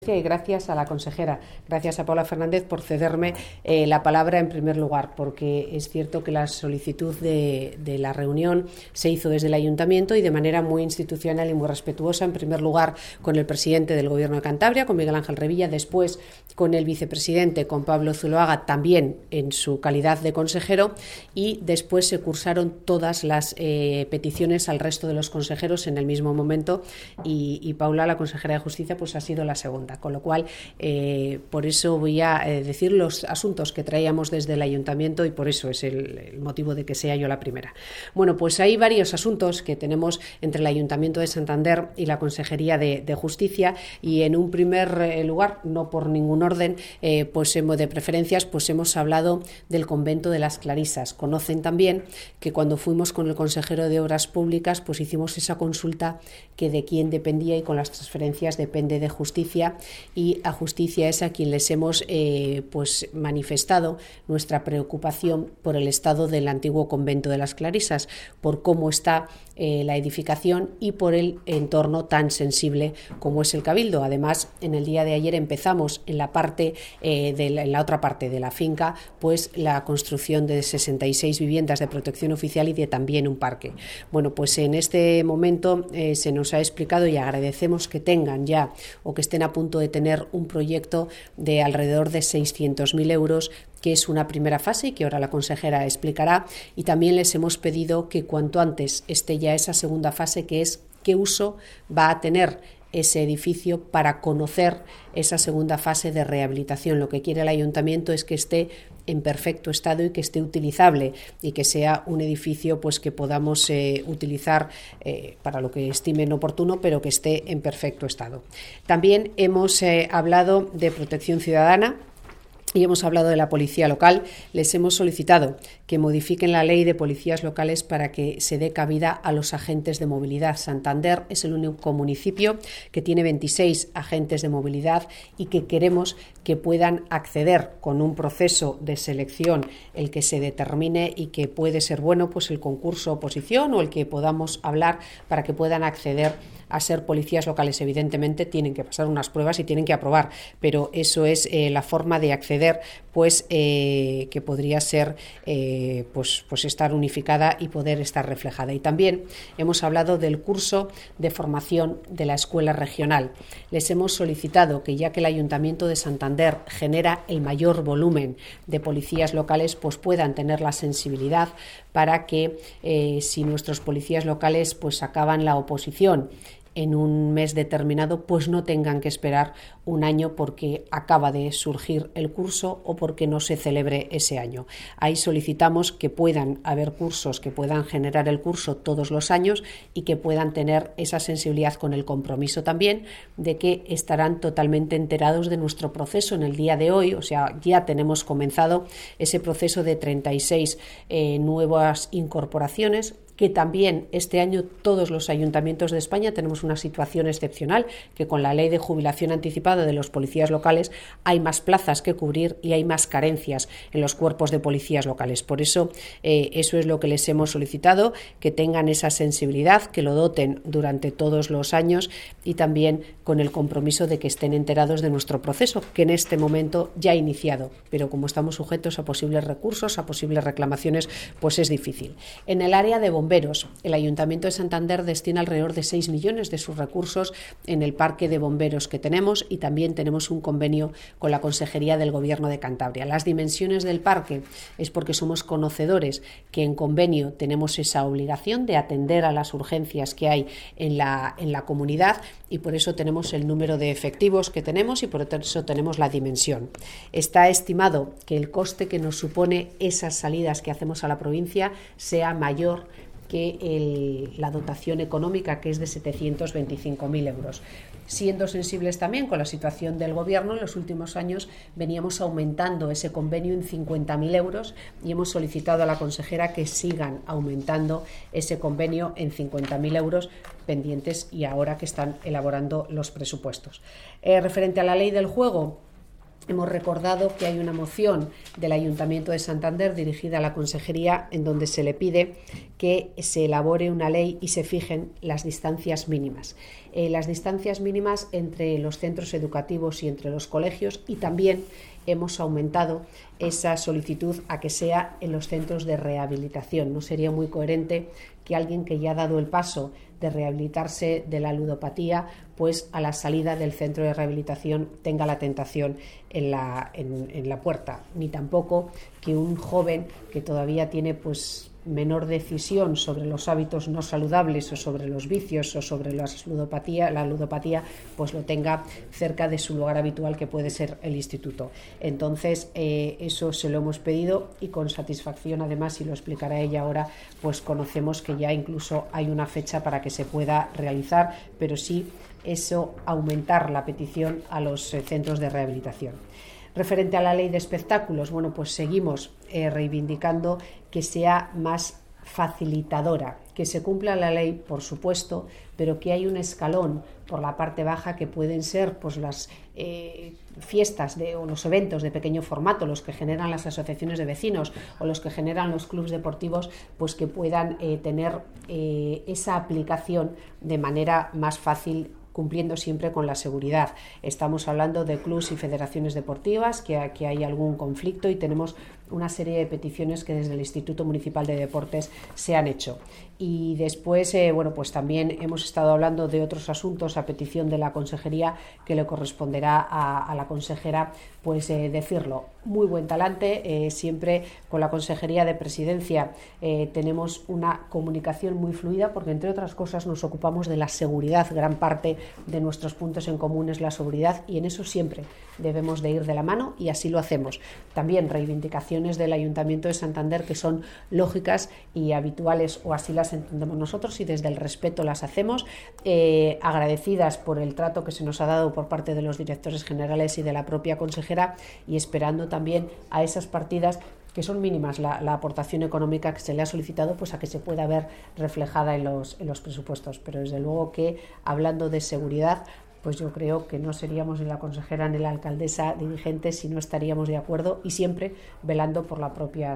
Y gracias a la consejera, gracias a Paula Fernández por cederme la palabra en primer lugar, porque es cierto que la solicitud de la reunión se hizo desde el Ayuntamiento y de manera muy institucional y muy respetuosa, en primer lugar con el presidente del Gobierno de Cantabria, con Miguel Ángel Revilla, después con el vicepresidente, con Pablo Zuloaga, también en su calidad de consejero, y después se cursaron todas las peticiones al resto de los consejeros en el mismo momento y Paula, la consejera de Justicia, pues ha sido la segunda. Con lo cual, por eso voy a decir los asuntos que traíamos desde el Ayuntamiento y por eso es el motivo de que sea yo la primera. Bueno, pues hay varios asuntos que tenemos entre el Ayuntamiento de Santander y la Consejería de Justicia y en un primer lugar, no por ningún orden, pues de preferencias, pues hemos hablado del convento de las Clarisas. Conocen también que cuando fuimos con el consejero de Obras Públicas, pues hicimos esa consulta que de quién dependía y con las transferencias depende de Justicia. Y a Justicia es a quien les hemos pues manifestado nuestra preocupación por el estado del antiguo convento de las Clarisas, por cómo está la edificación y por el entorno tan sensible como es el Cabildo. Además, en el día de ayer empezamos en la parte en la otra parte de la finca, pues la construcción de 66 viviendas de protección oficial y de también un parque. Bueno, pues en este momento se nos ha explicado y agradecemos que tengan ya o que estén a punto de tener un proyecto de alrededor de 600.000 euros, que es una primera fase y que ahora la consejera explicará, y también les hemos pedido que cuanto antes esté ya esa segunda fase, que es qué uso va a tener ese edificio para conocer esa segunda fase de rehabilitación. Lo que quiere el Ayuntamiento es que esté en perfecto estado y que esté utilizable y que sea un edificio pues que podamos utilizar para lo que estimen oportuno, pero que esté en perfecto estado. También hemos hablado de protección ciudadana y hemos hablado de la policía local. Les hemos solicitado que modifiquen la ley de policías locales para que se dé cabida a los agentes de movilidad. Santander es el único municipio que tiene 26 agentes de movilidad y que queremos que puedan acceder con un proceso de selección el que se determine y que puede ser bueno, pues el concurso oposición o el que podamos hablar para que puedan acceder a ser policías locales. Evidentemente tienen que pasar unas pruebas y tienen que aprobar, pero eso es la forma de acceder, pues que podría ser pues estar unificada y poder estar reflejada. Y también hemos hablado del curso de formación de la escuela regional. Les hemos solicitado que, ya que el Ayuntamiento de Santander genera el mayor volumen de policías locales, pues puedan tener la sensibilidad para que si nuestros policías locales pues acaban la oposición en un mes determinado, pues no tengan que esperar un año porque acaba de surgir el curso o porque no se celebre ese año. Ahí solicitamos que puedan haber cursos, que puedan generar el curso todos los años y que puedan tener esa sensibilidad con el compromiso también de que estarán totalmente enterados de nuestro proceso en el día de hoy. O sea, ya tenemos comenzado ese proceso de 36 nuevas incorporaciones, que también este año todos los ayuntamientos de España tenemos una situación excepcional, que con la ley de jubilación anticipada de los policías locales hay más plazas que cubrir y hay más carencias en los cuerpos de policías locales. Por eso eso es lo que les hemos solicitado, que tengan esa sensibilidad, que lo doten durante todos los años y también con el compromiso de que estén enterados de nuestro proceso, que en este momento ya ha iniciado, pero como estamos sujetos a posibles recursos, a posibles reclamaciones, pues es difícil. En el área de bomberos, el Ayuntamiento de Santander destina alrededor de 6 millones de sus recursos en el parque de bomberos que tenemos y también tenemos un convenio con la Consejería del Gobierno de Cantabria. Las dimensiones del parque es porque somos conocedores que en convenio tenemos esa obligación de atender a las urgencias que hay en la comunidad y por eso tenemos el número de efectivos que tenemos y por eso tenemos la dimensión. Está estimado que el coste que nos supone esas salidas que hacemos a la provincia sea mayor que la dotación económica, que es de 725.000 euros. Siendo sensibles también con la situación del Gobierno, en los últimos años veníamos aumentando ese convenio en 50.000 euros y hemos solicitado a la consejera que sigan aumentando ese convenio en 50.000 euros pendientes y ahora que están elaborando los presupuestos. Referente a la ley del juego, hemos recordado que hay una moción del Ayuntamiento de Santander dirigida a la Consejería en donde se le pide que se elabore una ley y se fijen las distancias mínimas. Las distancias mínimas entre los centros educativos y entre los colegios, y también hemos aumentado esa solicitud a que sea en los centros de rehabilitación. No sería muy coherente que alguien que ya ha dado el paso de rehabilitarse de la ludopatía, pues a la salida del centro de rehabilitación tenga la tentación en la puerta, ni tampoco que un joven que todavía tiene pues menor decisión sobre los hábitos no saludables o sobre los vicios o sobre la ludopatía, pues lo tenga cerca de su lugar habitual, que puede ser el instituto. Entonces, eso se lo hemos pedido y con satisfacción, además, y lo explicará ella ahora, pues conocemos que ya incluso hay una fecha para que se pueda realizar, pero sí eso, aumentar la petición a los centros de rehabilitación. Referente a la ley de espectáculos, bueno, pues seguimos reivindicando que sea más facilitadora, que se cumpla la ley, por supuesto, pero que hay un escalón por la parte baja que pueden ser pues las fiestas o los eventos de pequeño formato, los que generan las asociaciones de vecinos o los que generan los clubes deportivos, pues que puedan tener esa aplicación de manera más fácil, cumpliendo siempre con la seguridad. Estamos hablando de clubes y federaciones deportivas que hay algún conflicto, y tenemos una serie de peticiones que desde el Instituto Municipal de Deportes se han hecho. Y después, bueno, pues también hemos estado hablando de otros asuntos a petición de la Consejería, que le corresponderá a la consejera pues decirlo. Muy buen talante, siempre con la Consejería de Presidencia tenemos una comunicación muy fluida, porque entre otras cosas nos ocupamos de la seguridad. Gran parte de nuestros puntos en común es la seguridad, y en eso siempre debemos de ir de la mano, y así lo hacemos. También reivindicaciones del Ayuntamiento de Santander que son lógicas y habituales, o así las entendemos nosotros, y desde el respeto las hacemos, agradecidas por el trato que se nos ha dado por parte de los directores generales y de la propia consejera, y esperando también a esas partidas que son mínimas, la aportación económica que se le ha solicitado, pues a que se pueda ver reflejada en los presupuestos. Pero desde luego que, hablando de seguridad, pues yo creo que no seríamos ni la consejera ni la alcaldesa dirigente si no estaríamos de acuerdo, y siempre velando por la propia